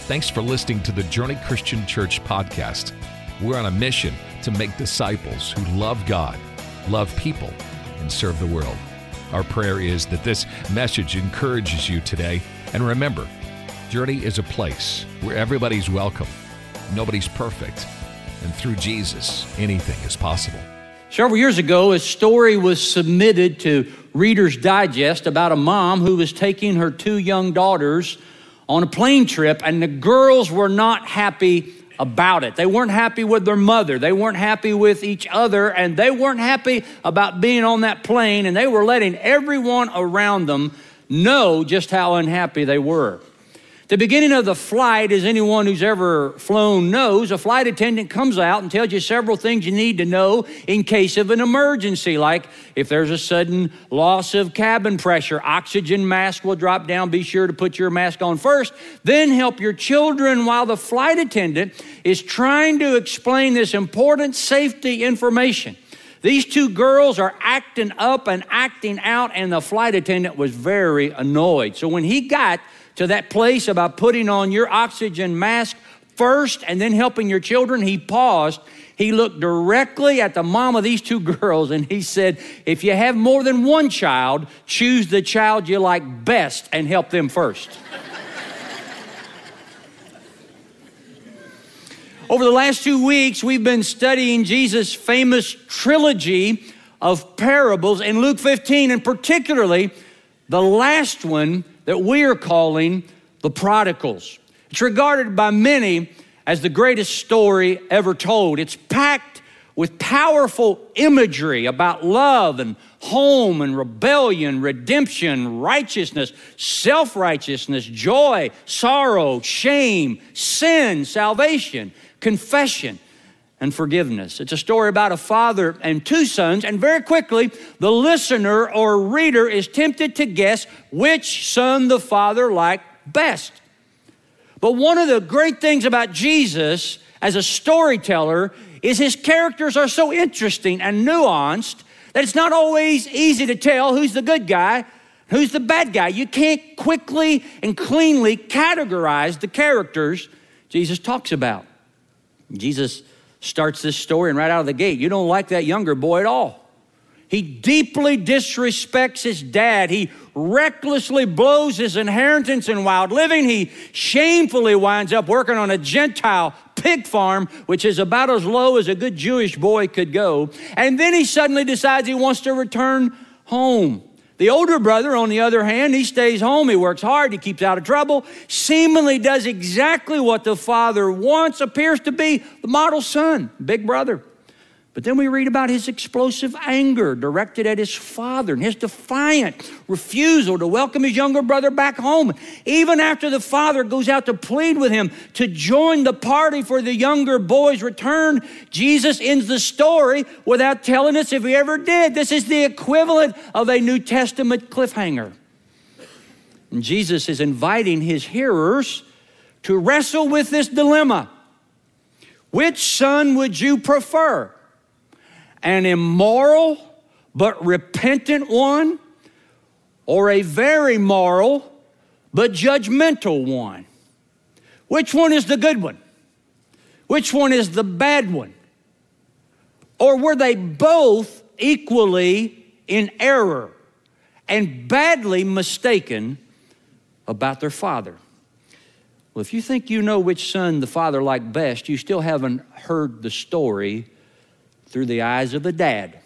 Thanks for listening to the Journey Christian Church podcast. We're on a mission to make disciples who love God, love people, and serve the world. Our prayer is that this message encourages you today. And remember, Journey is a place where everybody's welcome, nobody's perfect, and through Jesus, anything is possible. Several years ago, a story was submitted to Reader's Digest about a mom who was taking her two young daughters on a plane trip, and the girls were not happy about it. They weren't happy with their mother. They weren't happy with each other, and they weren't happy about being on that plane, and they were letting everyone around them know just how unhappy they were. The beginning of the flight, as anyone who's ever flown knows, a flight attendant comes out and tells you several things you need to know in case of an emergency, like if there's a sudden loss of cabin pressure, oxygen mask will drop down. Be sure to put your mask on first. Then help your children while the flight attendant is trying to explain this important safety information. These two girls are acting up and acting out, and the flight attendant was very annoyed. So when he got to that place about putting on your oxygen mask first and then helping your children, he paused. He looked directly at the mom of these two girls and he said, if you have more than one child, choose the child you like best and help them first. Over the last 2 weeks, we've been studying Jesus' famous trilogy of parables in Luke 15, and particularly the last one that we are calling the prodigals. It's regarded by many as the greatest story ever told. It's packed with powerful imagery about love and home and rebellion, redemption, righteousness, self-righteousness, joy, sorrow, shame, sin, salvation, confession, and forgiveness. It's a story about a father and two sons, and very quickly, the listener or reader is tempted to guess which son the father liked best. But one of the great things about Jesus as a storyteller is his characters are so interesting and nuanced that it's not always easy to tell who's the good guy, who's the bad guy. You can't quickly and cleanly categorize the characters Jesus talks about. Jesus starts this story, and right out of the gate, you don't like that younger boy at all. He deeply disrespects his dad. He recklessly blows his inheritance in wild living. He shamefully winds up working on a Gentile pig farm, which is about as low as a good Jewish boy could go. And then he suddenly decides he wants to return home. The older brother, on the other hand, he stays home, he works hard, he keeps out of trouble, seemingly does exactly what the father wants, appears to be the model son, big brother. But then we read about his explosive anger directed at his father and his defiant refusal to welcome his younger brother back home. Even after the father goes out to plead with him to join the party for the younger boy's return, Jesus ends the story without telling us if he ever did. This is the equivalent of a New Testament cliffhanger. And Jesus is inviting his hearers to wrestle with this dilemma. Which son would you prefer? An immoral but repentant one, or a very moral but judgmental one? Which one is the good one? Which one is the bad one? Or were they both equally in error and badly mistaken about their father? Well, if you think you know which son the father liked best, you still haven't heard the story through the eyes of the dad.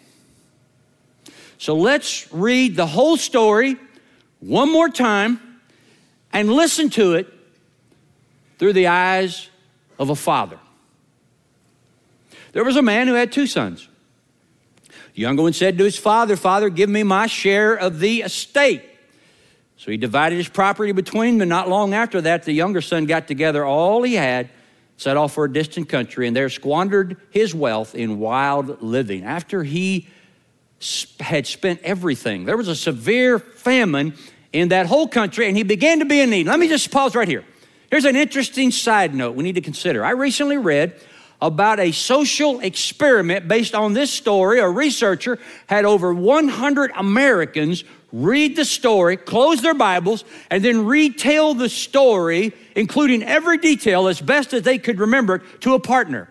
So let's read the whole story one more time and listen to it through the eyes of a father. There was a man who had two sons. The younger one said to his father, "Father, give me my share of the estate." So he divided his property between them. Not long after that, the younger son got together all he had, set off for a distant country, and there squandered his wealth in wild living. After he had spent everything, there was a severe famine in that whole country, and he began to be in need. Let me just pause right here. Here's an interesting side note we need to consider. I recently read about a social experiment based on this story. A researcher had over 100 Americans read the story, close their Bibles, and then retell the story, including every detail as best as they could remember it, to a partner.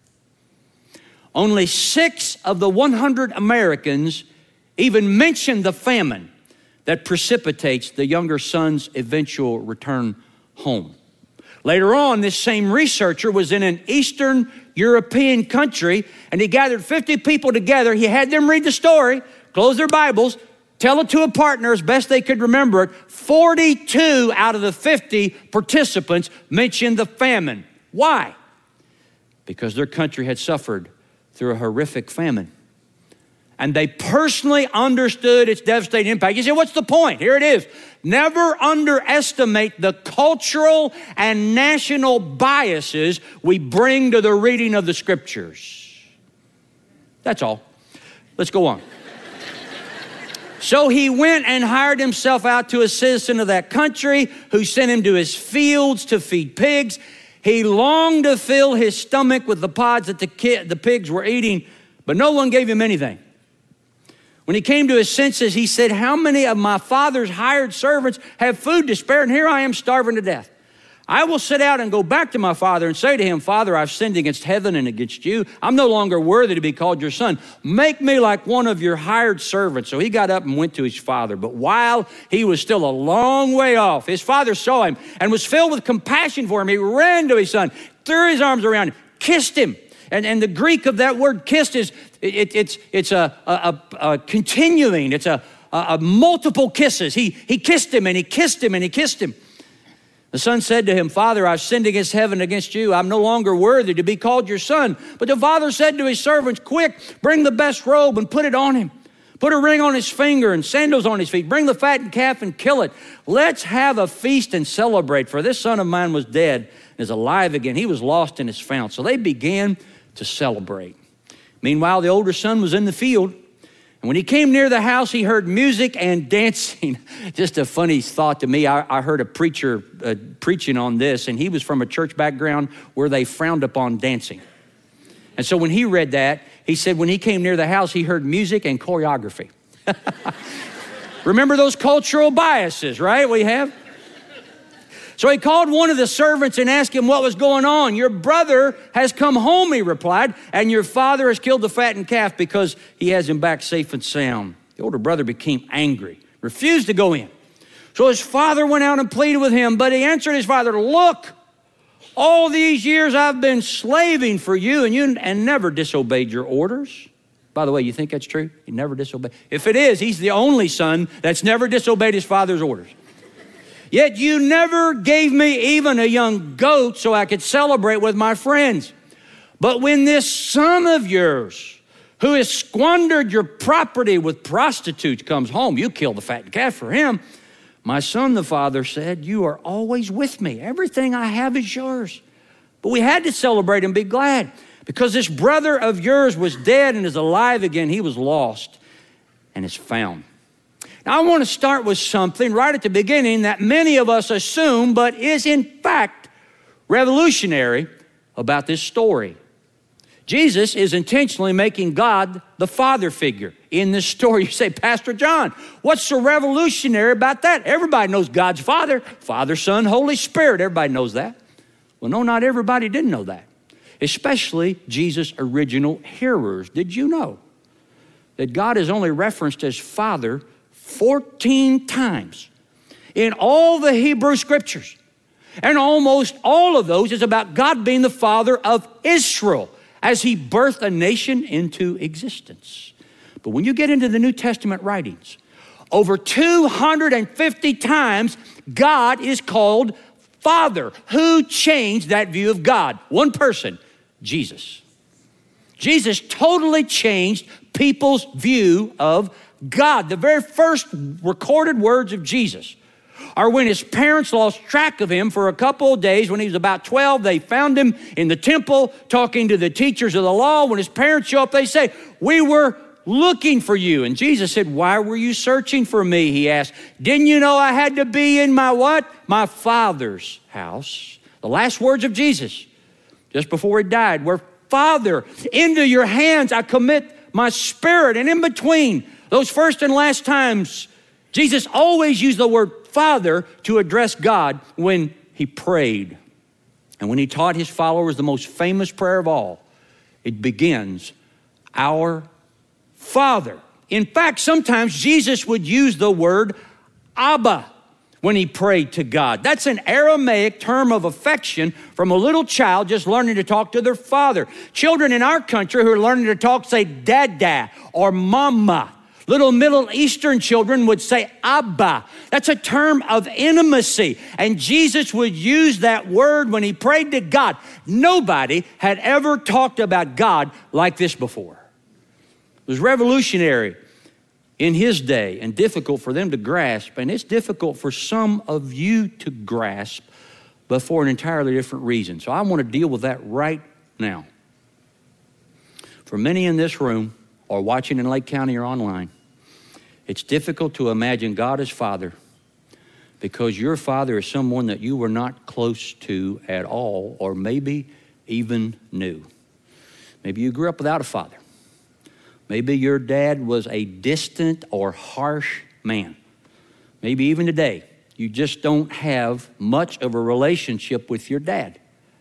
Only 6 of the 100 Americans even mentioned the famine that precipitates the younger son's eventual return home. Later on, this same researcher was in an Eastern European country, and he gathered 50 people together. He had them read the story, close their Bibles, tell it to a partner as best they could remember it. 42 out of the 50 participants mentioned the famine. Why? Because their country had suffered through a horrific famine. And they personally understood its devastating impact. You say, what's the point? Here it is. Never underestimate the cultural and national biases we bring to the reading of the Scriptures. That's all. Let's go on. So he went and hired himself out to a citizen of that country who sent him to his fields to feed pigs. He longed to fill his stomach with the pods that the pigs were eating, but no one gave him anything. When he came to his senses, he said, how many of my father's hired servants have food to spare, and here I am starving to death? I will sit out and go back to my father and say to him, Father, I've sinned against heaven and against you. I'm no longer worthy to be called your son. Make me like one of your hired servants. So he got up and went to his father. But while he was still a long way off, his father saw him and was filled with compassion for him. He ran to his son, threw his arms around him, kissed him. And the Greek of that word kissed is, it's a continuing, it's a multiple kisses. He kissed him and he kissed him and he kissed him. The son said to him, Father, I've sinned against heaven and against you. I'm no longer worthy to be called your son. But the father said to his servants, quick, bring the best robe and put it on him. Put a ring on his finger and sandals on his feet. Bring the fattened calf and kill it. Let's have a feast and celebrate, for this son of mine was dead and is alive again. He was lost and is found. So they began to celebrate. Meanwhile, the older son was in the field, and when he came near the house, he heard music and dancing. Just a funny thought to me. I heard a preacher preaching on this, and he was from a church background where they frowned upon dancing. And so when he read that, he said when he came near the house, he heard music and choreography. Remember those cultural biases, right, we have? So he called one of the servants and asked him what was going on. Your brother has come home, he replied, and your father has killed the fattened calf because he has him back safe and sound. The older brother became angry, refused to go in. So his father went out and pleaded with him, but he answered his father, look, all these years I've been slaving for you and never disobeyed your orders. By the way, you think that's true? He never disobeyed. If it is, he's the only son that's never disobeyed his father's orders. Yet you never gave me even a young goat so I could celebrate with my friends. But when this son of yours, who has squandered your property with prostitutes, comes home, you kill the fattened calf for him. My son, the father said, you are always with me. Everything I have is yours. But we had to celebrate and be glad because this brother of yours was dead and is alive again. He was lost and is found. Now, I want to start with something right at the beginning that many of us assume, but is in fact revolutionary about this story. Jesus is intentionally making God the father figure in this story. You say, Pastor John, what's so revolutionary about that? Everybody knows God's Father, Father, Son, Holy Spirit. Everybody knows that. Well, no, not everybody didn't know that, especially Jesus' original hearers. Did you know that God is only referenced as Father 14 times in all the Hebrew scriptures? And almost all of those is about God being the father of Israel as he birthed a nation into existence. But when you get into the New Testament writings, over 250 times God is called Father. Who changed that view of God? One person, Jesus. Jesus totally changed people's view of God. The very first recorded words of Jesus are when his parents lost track of him for a couple of days. When he was about 12, they found him in the temple talking to the teachers of the law. When his parents show up, they say, we were looking for you. And Jesus said, why were you searching for me? He asked, didn't you know I had to be in my what? My Father's house. The last words of Jesus, just before he died, were, Father, into your hands I commit my spirit. And in between those first and last times Jesus always used the word Father to address God when he prayed. And when he taught his followers the most famous prayer of all, it begins, Our Father. In fact, sometimes Jesus would use the word Abba when he prayed to God. That's an Aramaic term of affection from a little child just learning to talk to their father. Children in our country who are learning to talk say Dada or Mama. Little Middle Eastern children would say Abba. That's a term of intimacy. And Jesus would use that word when he prayed to God. Nobody had ever talked about God like this before. It was revolutionary in his day and difficult for them to grasp. And it's difficult for some of you to grasp, but for an entirely different reason. So I want to deal with that right now. For many in this room, or watching in Lake County or online, it's difficult to imagine God as Father because your father is someone that you were not close to at all, or maybe even knew. Maybe you grew up without a father. Maybe your dad was a distant or harsh man. Maybe even today, you just don't have much of a relationship with your dad.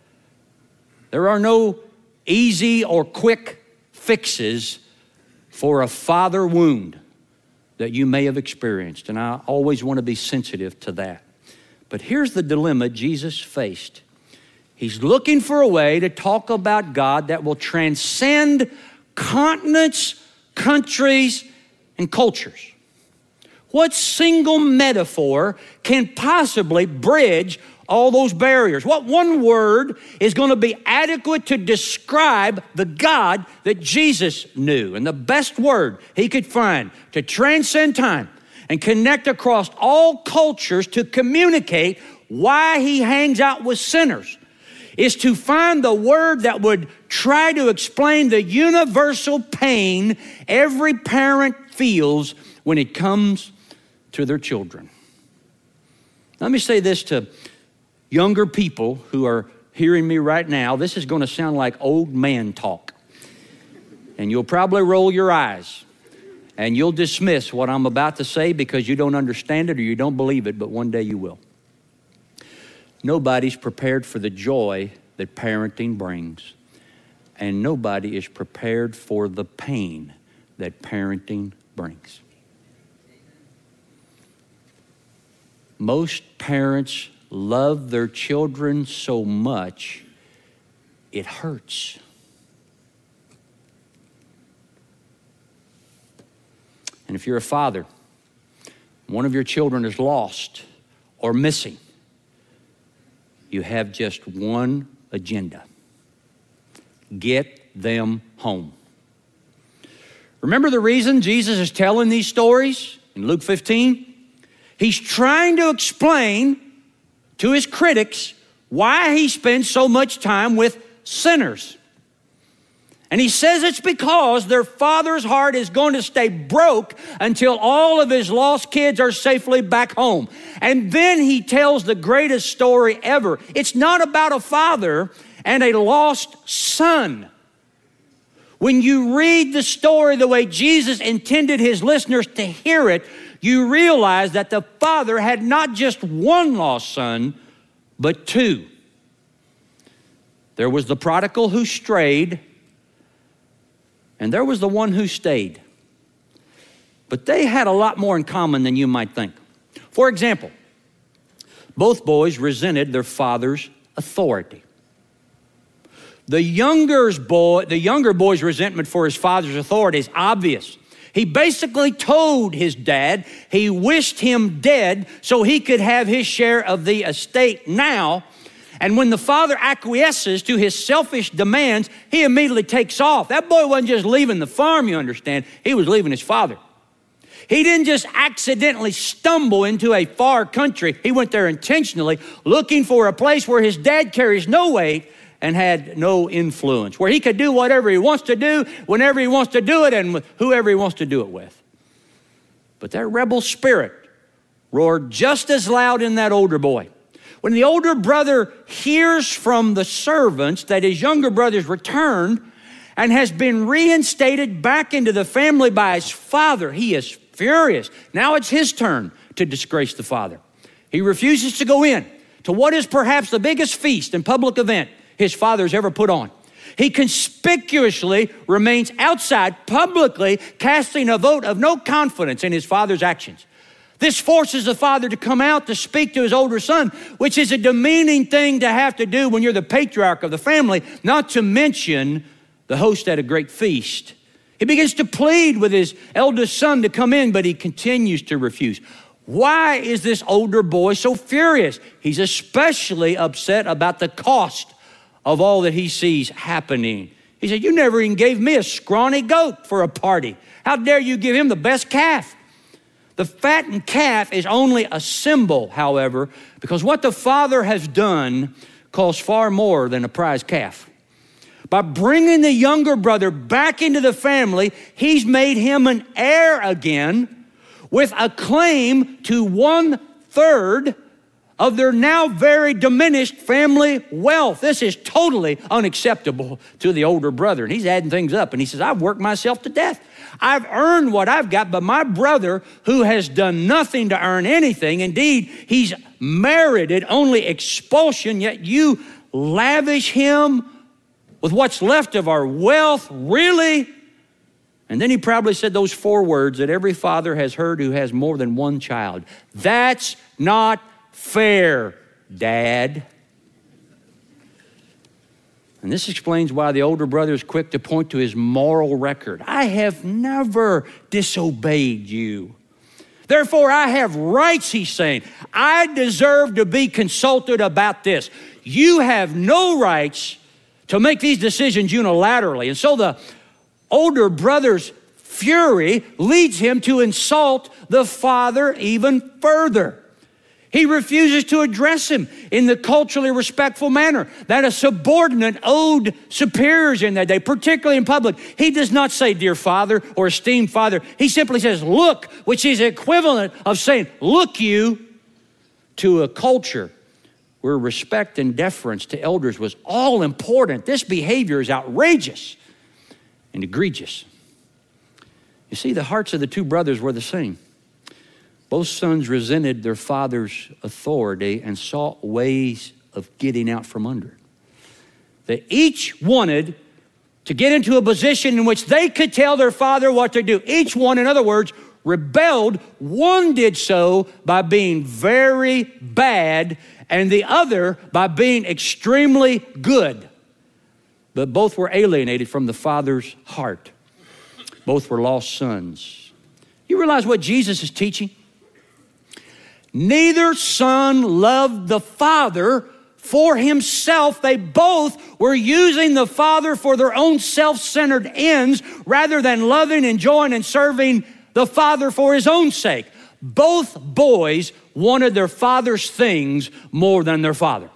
There are no easy or quick fixes for a father wound that you may have experienced. And I always want to be sensitive to that. But here's the dilemma Jesus faced. He's looking for a way to talk about God that will transcend continents, countries, and cultures. What single metaphor can possibly bridge all those barriers? What one word is going to be adequate to describe the God that Jesus knew? And the best word he could find to transcend time and connect across all cultures to communicate why he hangs out with sinners is to find the word that would try to explain the universal pain every parent feels when it comes to their children. Let me say this to younger people who are hearing me right now. This is going to sound like old man talk. And you'll probably roll your eyes. And you'll dismiss what I'm about to say because you don't understand it or you don't believe it, but one day you will. Nobody's prepared for the joy that parenting brings. And nobody is prepared for the pain that parenting brings. Most parents love their children so much, it hurts. And if you're a father, one of your children is lost or missing, you have just one agenda: get them home. Remember the reason Jesus is telling these stories in Luke 15? He's trying to explain to his critics why he spends so much time with sinners. And he says it's because their father's heart is going to stay broke until all of his lost kids are safely back home. And then he tells the greatest story ever. It's not about a father and a lost son. When you read the story the way Jesus intended his listeners to hear it, you realize that the father had not just one lost son, but two. There was the prodigal who strayed, and there was the one who stayed. But they had a lot more in common than you might think. For example, both boys resented their father's authority. The younger boy's resentment for his father's authority is obvious. He basically told his dad he wished him dead so he could have his share of the estate now. And when the father acquiesces to his selfish demands, he immediately takes off. That boy wasn't just leaving the farm, you understand. He was leaving his father. He didn't just accidentally stumble into a far country. He went there intentionally, looking for a place where his dad carries no weight and had no influence, where he could do whatever he wants to do, whenever he wants to do it, and with whoever he wants to do it with. But that rebel spirit roared just as loud in that older boy. When the older brother hears from the servants that his younger brother's returned and has been reinstated back into the family by his father, he is furious. Now it's his turn to disgrace the father. He refuses to go in to what is perhaps the biggest feast and public event his father's ever put on. He conspicuously remains outside, publicly casting a vote of no confidence in his father's actions. This forces the father to come out to speak to his older son, which is a demeaning thing to have to do when you're the patriarch of the family, not to mention the host at a great feast. He begins to plead with his eldest son to come in, but he continues to refuse. Why is this older boy so furious? He's especially upset about the cost of all that he sees happening. He said, you never even gave me a scrawny goat for a party. How dare you give him the best calf? The fattened calf is only a symbol, however, because what the father has done costs far more than a prize calf. By bringing the younger brother back into the family, he's made him an heir again with a claim to 1/3 of their now very diminished family wealth. This is totally unacceptable to the older brother. And he's adding things up. And he says, I've worked myself to death. I've earned what I've got, but my brother, who has done nothing to earn anything, indeed, he's merited only expulsion, yet you lavish him with what's left of our wealth, really? And then he probably said those 4 words that every father has heard who has more than one child. That's not fair, Dad. And this explains why the older brother is quick to point to his moral record. I have never disobeyed you. Therefore, I have rights, he's saying. I deserve to be consulted about this. You have no rights to make these decisions unilaterally. And so the older brother's fury leads him to insult the father even further. He refuses to address him in the culturally respectful manner that a subordinate owed superiors in that day, particularly in public. He does not say, dear father or esteemed father. He simply says, look, which is equivalent of saying, look you, to a culture where respect and deference to elders was all important. This behavior is outrageous and egregious. You see, the hearts of the 2 brothers were the same. Both sons resented their father's authority and sought ways of getting out from under it. They each wanted to get into a position in which they could tell their father what to do. Each one, in other words, rebelled. One did so by being very bad, and the other by being extremely good. But both were alienated from the father's heart. Both were lost sons. You realize what Jesus is teaching? Neither son loved the father for himself. They both were using the father for their own self-centered ends rather than loving, enjoying, and serving the father for his own sake. Both boys wanted their father's things more than their father.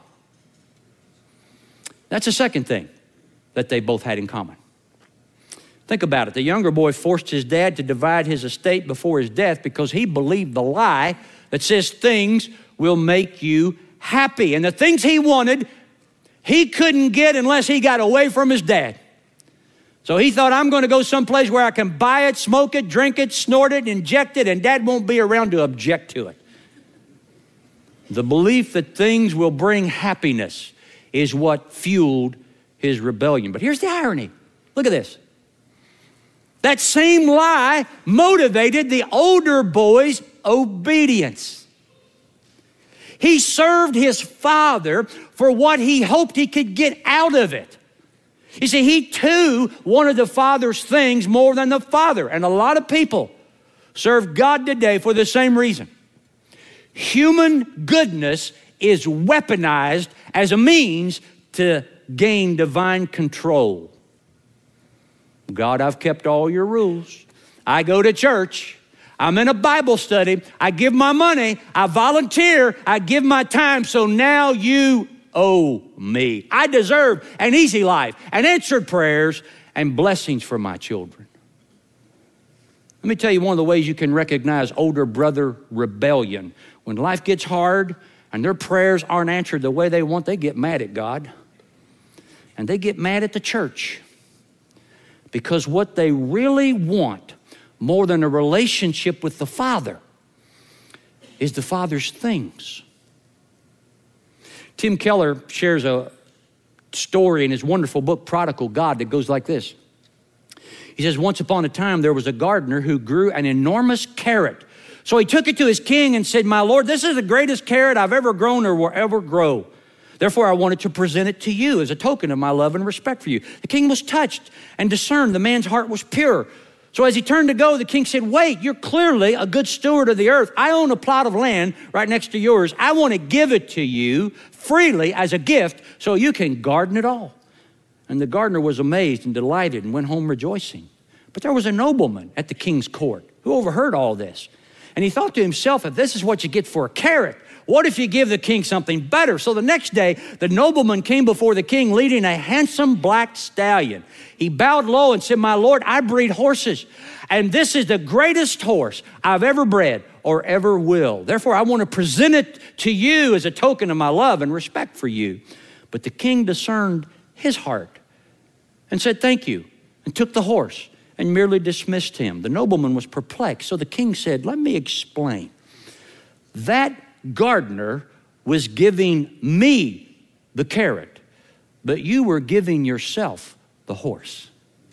That's the second thing that they both had in common. Think about it. The younger boy forced his dad to divide his estate before his death because he believed the lie that says things will make you happy. And the things he wanted, he couldn't get unless he got away from his dad. So he thought, I'm going to go someplace where I can buy it, smoke it, drink it, snort it, inject it, and dad won't be around to object to it. The belief that things will bring happiness is what fueled his rebellion. But here's the irony. Look at this. That same lie motivated the older boy's obedience. He served his father for what he hoped he could get out of it. You see, he too wanted the father's things more than the father. And a lot of people serve God today for the same reason. Human goodness is weaponized as a means to gain divine control. God, I've kept all your rules. I go to church. I'm in a Bible study. I give my money. I volunteer. I give my time. So now you owe me. I deserve an easy life and answered prayers and blessings for my children. Let me tell you one of the ways you can recognize older brother rebellion. When life gets hard and their prayers aren't answered the way they want, they get mad at God. And they get mad at the church. Because what they really want more than a relationship with the Father is the Father's things. Tim Keller shares a story in his wonderful book, Prodigal God, that goes like this. He says, once upon a time, there was a gardener who grew an enormous carrot. So he took it to his king and said, my Lord, this is the greatest carrot I've ever grown or will ever grow. Therefore, I wanted to present it to you as a token of my love and respect for you. The king was touched and discerned the man's heart was pure. So as he turned to go, the king said, wait, you're clearly a good steward of the earth. I own a plot of land right next to yours. I want to give it to you freely as a gift so you can garden it all. And the gardener was amazed and delighted and went home rejoicing. But there was a nobleman at the king's court who overheard all this. And he thought to himself, if this is what you get for a carrot, what if you give the king something better? So the next day, the nobleman came before the king leading a handsome black stallion. He bowed low and said, my Lord, I breed horses, and this is the greatest horse I've ever bred or ever will. Therefore, I want to present it to you as a token of my love and respect for you. But the king discerned his heart and said, thank you, and took the horse and merely dismissed him. The nobleman was perplexed. So the king said, let me explain. That gardener was giving me the carrot, but you were giving yourself the horse.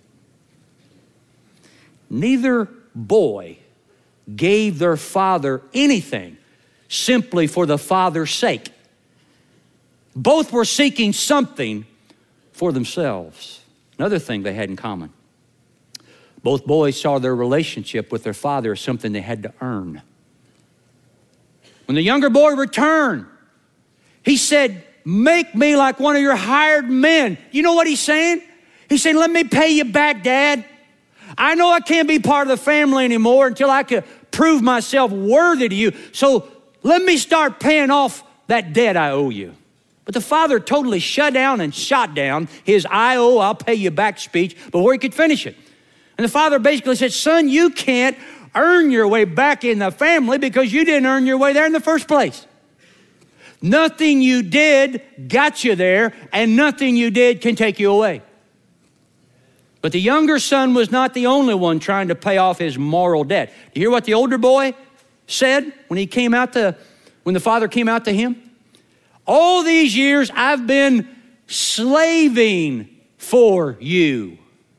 Neither boy gave their father anything simply for the father's sake. Both were seeking something for themselves. Another thing they had in common. Both boys saw their relationship with their father as something they had to earn. When the younger boy returned, he said, make me like one of your hired men. You know what he's saying? He's saying, let me pay you back, Dad. I know I can't be part of the family anymore until I can prove myself worthy to you. So let me start paying off that debt I owe you. But the father totally shut down and shot down his I'll pay you back speech before he could finish it. And the father basically said, son, you can't earn your way back in the family because you didn't earn your way there in the first place. Nothing you did got you there, and nothing you did can take you away. But the younger son was not the only one trying to pay off his moral debt. You hear what the older boy said when the father came out to him? All these years I've been slaving for you.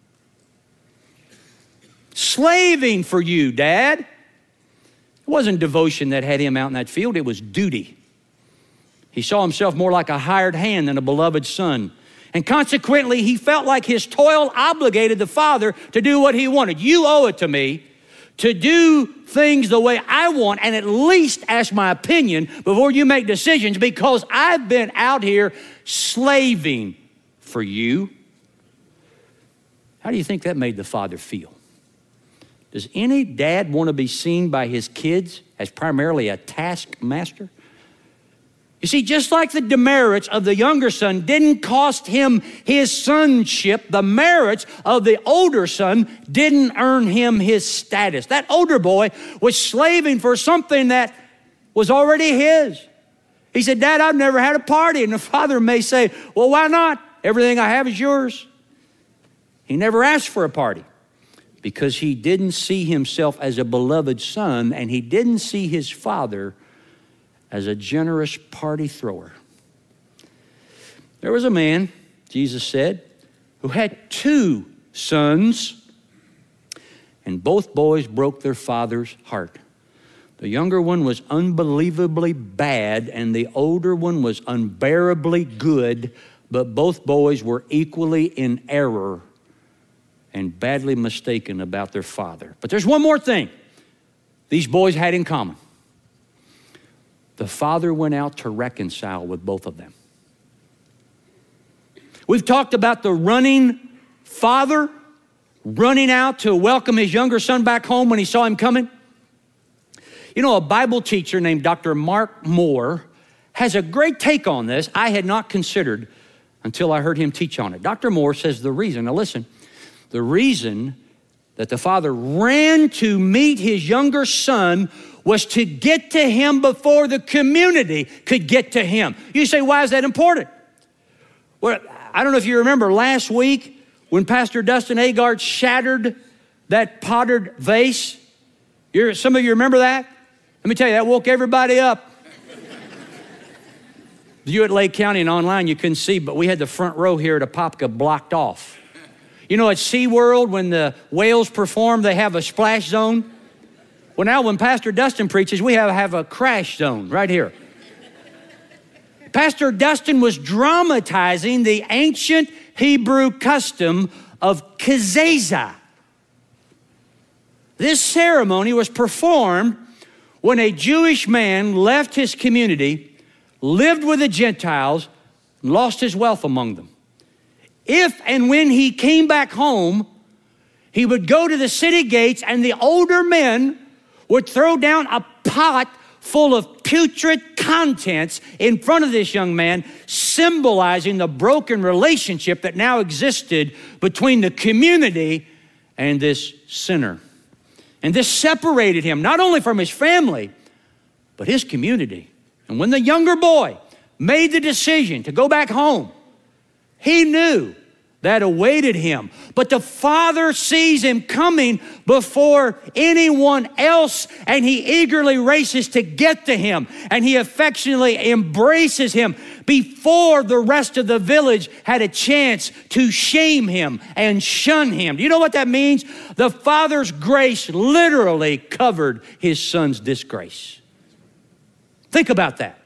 Slaving for you, Dad. It wasn't devotion that had him out in that field, it was duty. He saw himself more like a hired hand than a beloved son. And consequently, he felt like his toil obligated the father to do what he wanted. You owe it to me to do things the way I want and at least ask my opinion before you make decisions because I've been out here slaving for you. How do you think that made the father feel? Does any dad want to be seen by his kids as primarily a taskmaster? You see, just like the demerits of the younger son didn't cost him his sonship, the merits of the older son didn't earn him his status. That older boy was slaving for something that was already his. He said, Dad, I've never had a party. And the father may say, well, why not? Everything I have is yours. He never asked for a party because he didn't see himself as a beloved son, and he didn't see his father as a generous party thrower. There was a man, Jesus said, who had 2 sons, and both boys broke their father's heart. The younger one was unbelievably bad, and the older one was unbearably good, but both boys were equally in error and badly mistaken about their father. But there's one more thing these boys had in common. The father went out to reconcile with both of them. We've talked about the running father running out to welcome his younger son back home when he saw him coming. You know, a Bible teacher named Dr. Mark Moore has a great take on this I had not considered until I heard him teach on it. Dr. Moore says the reason that the father ran to meet his younger son was to get to him before the community could get to him. You say, why is that important? Well, I don't know if you remember last week when Pastor Dustin Agard shattered that pottered vase? Some of you remember that? Let me tell you, that woke everybody up. You at Lake County and online, you couldn't see, but we had the front row here at Apopka blocked off. You know, at SeaWorld, when the whales perform, they have a splash zone. Well, now when Pastor Dustin preaches, we have a crash zone right here. Pastor Dustin was dramatizing the ancient Hebrew custom of kezazah. This ceremony was performed when a Jewish man left his community, lived with the Gentiles, and lost his wealth among them. If and when he came back home, he would go to the city gates and the older men would throw down a pot full of putrid contents in front of this young man, symbolizing the broken relationship that now existed between the community and this sinner. And this separated him not only from his family, but his community. And when the younger boy made the decision to go back home, he knew that awaited him. But the father sees him coming before anyone else, and he eagerly races to get to him, and he affectionately embraces him before the rest of the village had a chance to shame him and shun him. Do you know what that means? The father's grace literally covered his son's disgrace. Think about that.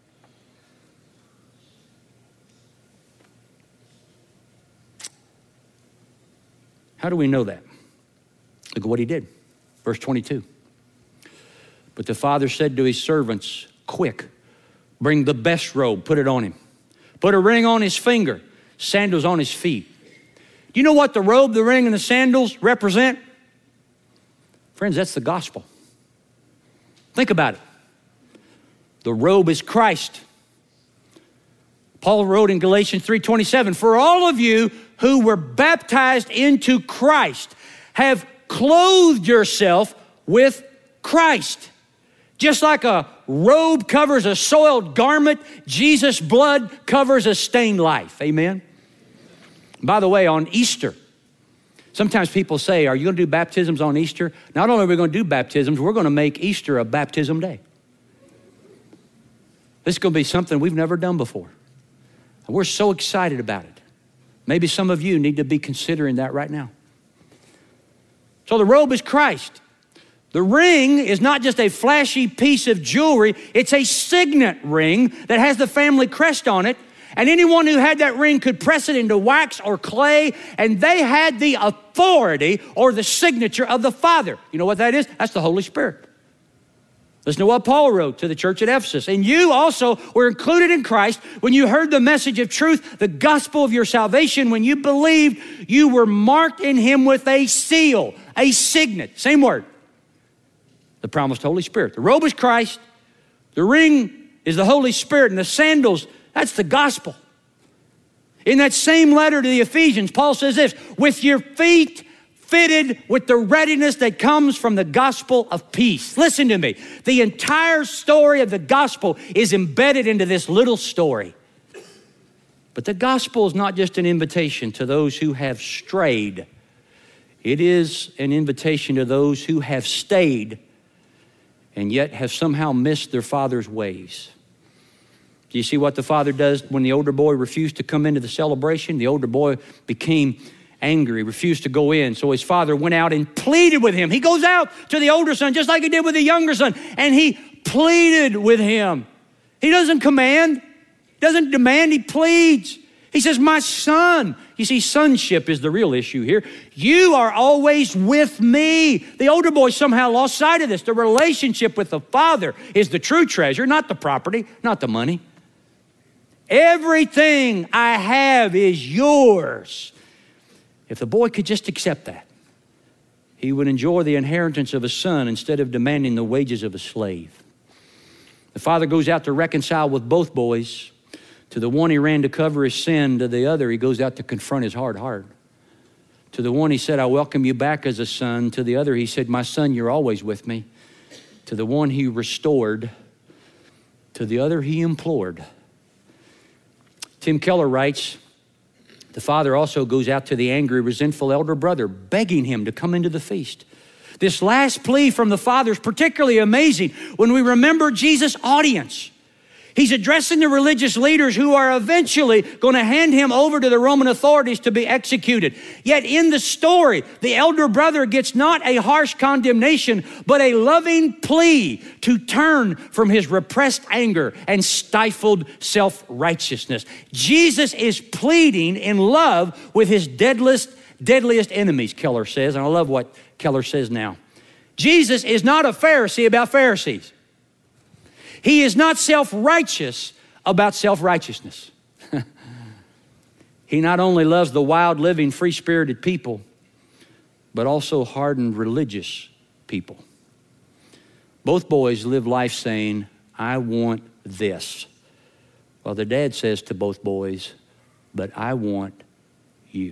How do we know that? Look at what he did. Verse 22. But the father said to his servants, quick, bring the best robe, put it on him. Put a ring on his finger, sandals on his feet. Do you know what the robe, the ring, and the sandals represent? Friends, that's the gospel. Think about it. The robe is Christ. Paul wrote in Galatians 3:27, for all of you who were baptized into Christ have clothed yourself with Christ. Just like a robe covers a soiled garment, Jesus' blood covers a stained life. Amen? By the way, on Easter, sometimes people say, are you going to do baptisms on Easter? Not only are we going to do baptisms, we're going to make Easter a baptism day. This is going to be something we've never done before. And we're so excited about it. Maybe some of you need to be considering that right now. So the robe is Christ. The ring is not just a flashy piece of jewelry, it's a signet ring that has the family crest on it. And anyone who had that ring could press it into wax or clay, and they had the authority or the signature of the Father. You know what that is? That's the Holy Spirit. Listen to what Paul wrote to the church at Ephesus. And you also were included in Christ when you heard the message of truth, the gospel of your salvation. When you believed, you were marked in him with a seal, a signet, same word, the promised Holy Spirit. The robe is Christ, the ring is the Holy Spirit, and the sandals, that's the gospel. In that same letter to the Ephesians, Paul says this, with your feet fitted with the readiness that comes from the gospel of peace. Listen to me. The entire story of the gospel is embedded into this little story. But the gospel is not just an invitation to those who have strayed. It is an invitation to those who have stayed and yet have somehow missed their father's ways. Do you see what the father does when the older boy refused to come into the celebration? The older boy became angry, refused to go in. So his father went out and pleaded with him. He goes out to the older son, just like he did with the younger son, and he pleaded with him. He doesn't command, doesn't demand, he pleads. He says, my son. You see, sonship is the real issue here. You are always with me. The older boy somehow lost sight of this. The relationship with the father is the true treasure, not the property, not the money. Everything I have is yours. If the boy could just accept that, he would enjoy the inheritance of a son instead of demanding the wages of a slave. The father goes out to reconcile with both boys. To the one he ran to cover his sin, to the other he goes out to confront his hard heart. To the one he said, I welcome you back as a son. To the other he said, my son, you're always with me. To the one he restored. To the other he implored. Tim Keller writes, The father also goes out to the angry, resentful elder brother, begging him to come into the feast. This last plea from the father is particularly amazing when we remember Jesus' audience. He's addressing the religious leaders who are eventually going to hand him over to the Roman authorities to be executed. Yet in the story, the elder brother gets not a harsh condemnation, but a loving plea to turn from his repressed anger and stifled self-righteousness. Jesus is pleading in love with his deadliest enemies, Keller says, and I love what Keller says now. Jesus is not a Pharisee about Pharisees. He is not self-righteous about self-righteousness. He not only loves the wild, living, free-spirited people, but also hardened religious people. Both boys live life saying, I want this. Well, their dad says to both boys, but I want you.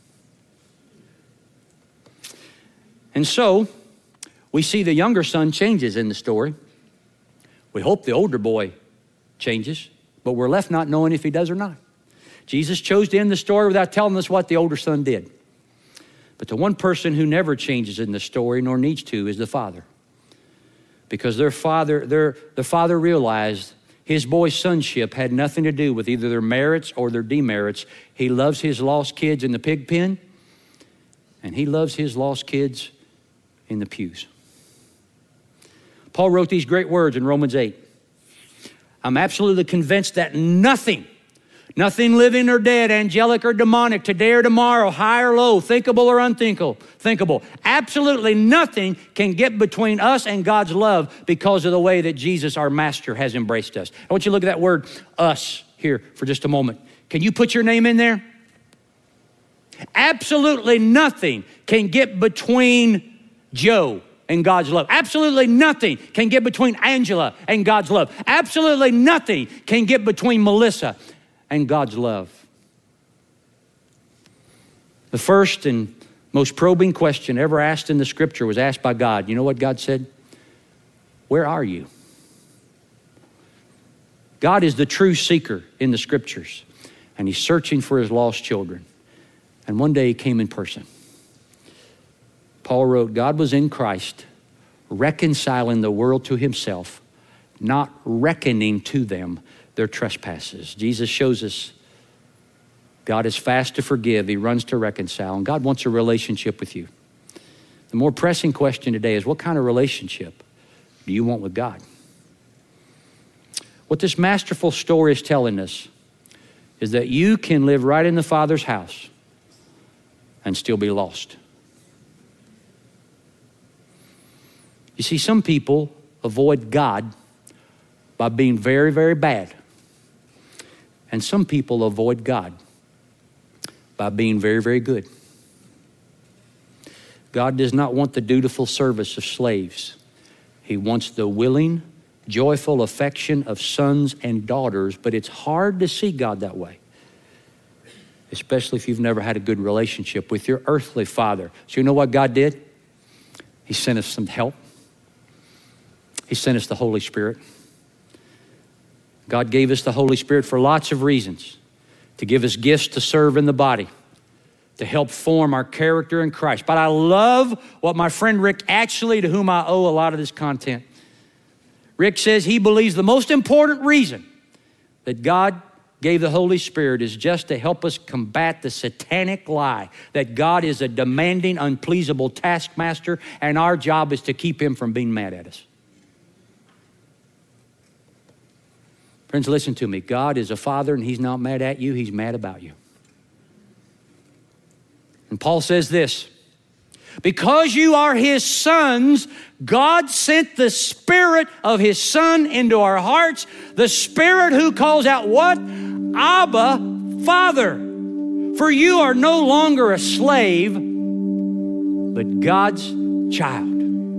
And so, we see the younger son changes in the story. We hope the older boy changes, but we're left not knowing if he does or not. Jesus chose to end the story without telling us what the older son did. But the one person who never changes in the story, nor needs to, is the father. Because the father realized his boy's sonship had nothing to do with either their merits or their demerits. He loves his lost kids in the pig pen, and he loves his lost kids in the pews. Paul wrote these great words in Romans 8. I'm absolutely convinced that nothing living or dead, angelic or demonic, today or tomorrow, high or low, thinkable or unthinkable, absolutely nothing can get between us and God's love because of the way that Jesus, our master, has embraced us. I want you to look at that word, us, here for just a moment. Can you put your name in there? Absolutely nothing can get between Joe and God's love. Absolutely nothing can get between Angela and God's love. Absolutely nothing can get between Melissa and God's love. The first and most probing question ever asked in the scripture was asked by God. You know what God said? Where are you? God is the true seeker in the scriptures, and he's searching for his lost children. And one day he came in person. Paul wrote, God was in Christ, reconciling the world to himself, not reckoning to them their trespasses. Jesus shows us God is fast to forgive. He runs to reconcile, and God wants a relationship with you. The more pressing question today is, what kind of relationship do you want with God? What this masterful story is telling us is that you can live right in the Father's house and still be lost. You see, some people avoid God by being very, very bad. And some people avoid God by being very, very good. God does not want the dutiful service of slaves. He wants the willing, joyful affection of sons and daughters, but it's hard to see God that way, especially if you've never had a good relationship with your earthly father. So you know what God did? He sent us some help. He sent us the Holy Spirit. God gave us the Holy Spirit for lots of reasons. To give us gifts to serve in the body, to help form our character in Christ. But I love what my friend Rick, actually to whom I owe a lot of this content. Rick says he believes the most important reason that God gave the Holy Spirit is just to help us combat the satanic lie that God is a demanding, unpleasable taskmaster, and our job is to keep him from being mad at us. Friends, listen to me. God is a father, and he's not mad at you. He's mad about you. And Paul says this, because you are his sons, God sent the Spirit of his Son into our hearts, the Spirit who calls out what? Abba, Father. For you are no longer a slave, but God's child.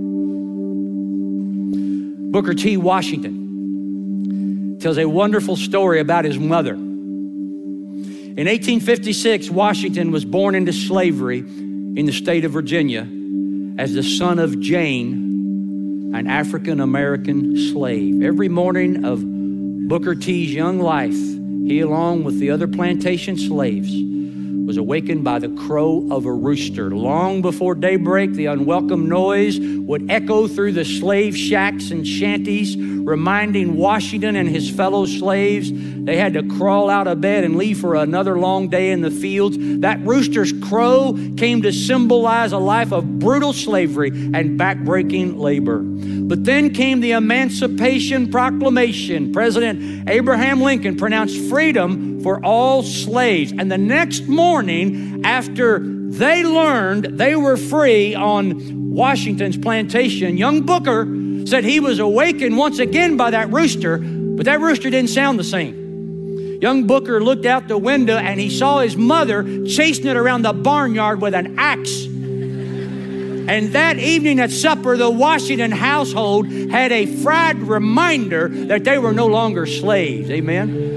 Booker T. Washington tells a wonderful story about his mother. In 1856, Washington was born into slavery in the state of Virginia as the son of Jane, an African-American slave. Every morning of Booker T's young life, he, along with the other plantation slaves, was awakened by the crow of a rooster. Long before daybreak, the unwelcome noise would echo through the slave shacks and shanties, reminding Washington and his fellow slaves they had to crawl out of bed and leave for another long day in the fields. That rooster's crow came to symbolize a life of brutal slavery and backbreaking labor. But then came the Emancipation Proclamation. President Abraham Lincoln pronounced freedom for all slaves. And the next morning, after they learned they were free on Washington's plantation, young Booker said he was awakened once again by that rooster, but that rooster didn't sound the same. Young Booker looked out the window and he saw his mother chasing it around the barnyard with an axe. And that evening at supper, the Washington household had a fried reminder that they were no longer slaves. Amen?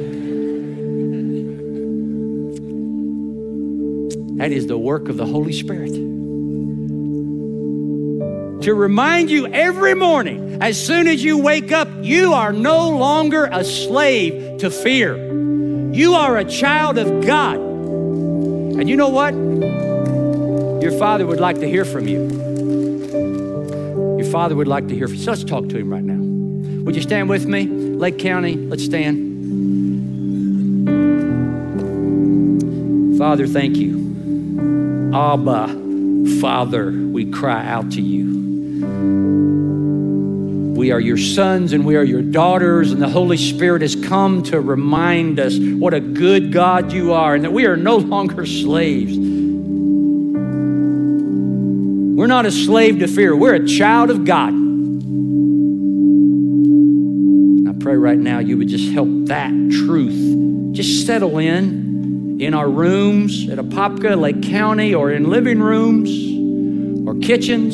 That is the work of the Holy Spirit. To remind you every morning, as soon as you wake up, you are no longer a slave to fear. You are a child of God. And you know what? Your Father would like to hear from you. Your Father would like to hear from you. So let's talk to Him right now. Would you stand with me? Lake County, let's stand. Father, thank you. Abba, Father, we cry out to you. We are your sons and we are your daughters, and the Holy Spirit has come to remind us what a good God you are and that we are no longer slaves. We're not a slave to fear. We're a child of God. I pray right now you would just help that truth just settle in our rooms at Apopka, Lake County, or in living rooms or kitchens,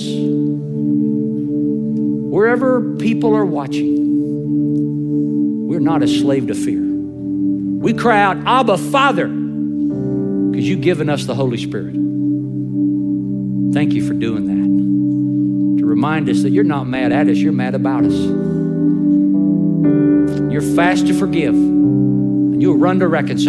wherever people are watching. We're not a slave to fear. We cry out, Abba, Father, because you've given us the Holy Spirit. Thank you for doing that. To remind us that you're not mad at us, you're mad about us. You're fast to forgive, and you'll run to reconcile.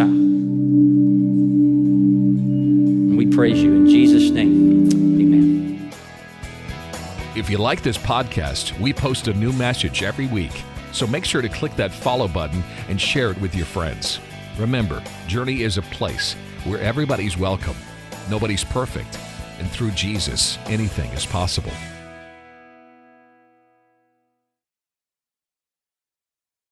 And we praise you in Jesus' name. Amen. If you like this podcast, we post a new message every week. So make sure to click that follow button and share it with your friends. Remember, Journey is a place where everybody's welcome. Nobody's perfect. And through Jesus, anything is possible.